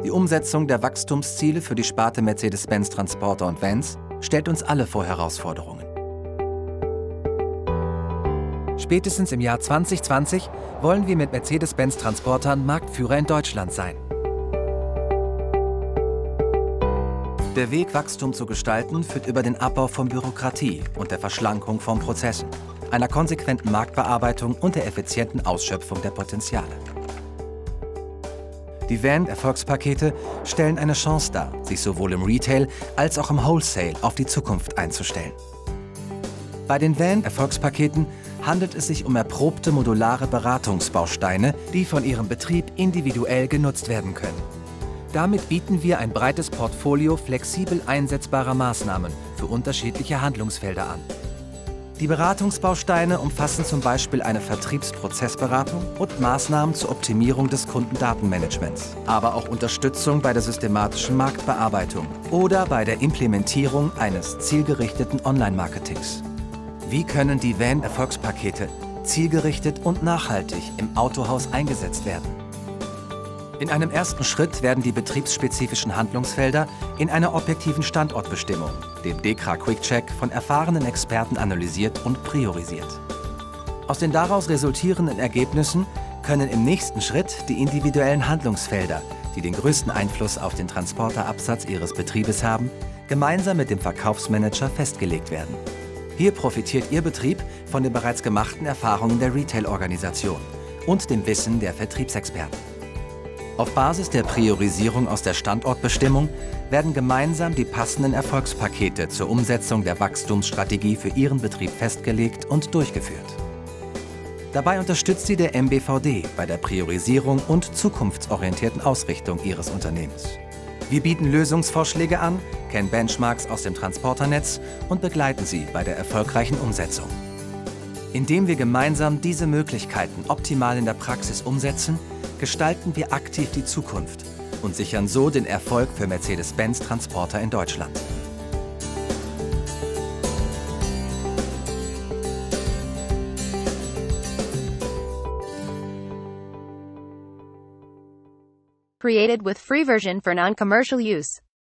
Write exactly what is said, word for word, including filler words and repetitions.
Die Umsetzung der Wachstumsziele für die Sparte Mercedes-Benz Transporter und Vans stellt uns alle vor Herausforderungen. Spätestens im Jahr zwanzig zwanzig wollen wir mit Mercedes-Benz Transportern Marktführer in Deutschland sein. Der Weg, Wachstum zu gestalten, führt über den Abbau von Bürokratie und der Verschlankung von Prozessen, einer konsequenten Marktbearbeitung und der effizienten Ausschöpfung der Potenziale. Die Van-Erfolgspakete stellen eine Chance dar, sich sowohl im Retail als auch im Wholesale auf die Zukunft einzustellen. Bei den Van-Erfolgspaketen handelt es sich um erprobte modulare Beratungsbausteine, die von Ihrem Betrieb individuell genutzt werden können. Damit bieten wir ein breites Portfolio flexibel einsetzbarer Maßnahmen für unterschiedliche Handlungsfelder an. Die Beratungsbausteine umfassen zum Beispiel eine Vertriebsprozessberatung und Maßnahmen zur Optimierung des Kundendatenmanagements, aber auch Unterstützung bei der systematischen Marktbearbeitung oder bei der Implementierung eines zielgerichteten Online-Marketings. Wie können die Van-Erfolgspakete zielgerichtet und nachhaltig im Autohaus eingesetzt werden? In einem ersten Schritt werden die betriebsspezifischen Handlungsfelder in einer objektiven Standortbestimmung, dem DEKRA Quick-Check, von erfahrenen Experten analysiert und priorisiert. Aus den daraus resultierenden Ergebnissen können im nächsten Schritt die individuellen Handlungsfelder, die den größten Einfluss auf den Transporterabsatz Ihres Betriebes haben, gemeinsam mit dem Verkaufsmanager festgelegt werden. Hier profitiert Ihr Betrieb von den bereits gemachten Erfahrungen der Retail-Organisation und dem Wissen der Vertriebsexperten. Auf Basis der Priorisierung aus der Standortbestimmung werden gemeinsam die passenden Erfolgspakete zur Umsetzung der Wachstumsstrategie für Ihren Betrieb festgelegt und durchgeführt. Dabei unterstützt Sie der M B V D bei der Priorisierung und zukunftsorientierten Ausrichtung Ihres Unternehmens. Wir bieten Lösungsvorschläge an, kennen Benchmarks aus dem Transporternetz und begleiten Sie bei der erfolgreichen Umsetzung. Indem wir gemeinsam diese Möglichkeiten optimal in der Praxis umsetzen, gestalten wir aktiv die Zukunft und sichern so den Erfolg für Mercedes-Benz Transporter in Deutschland. Created with free version for non-commercial use.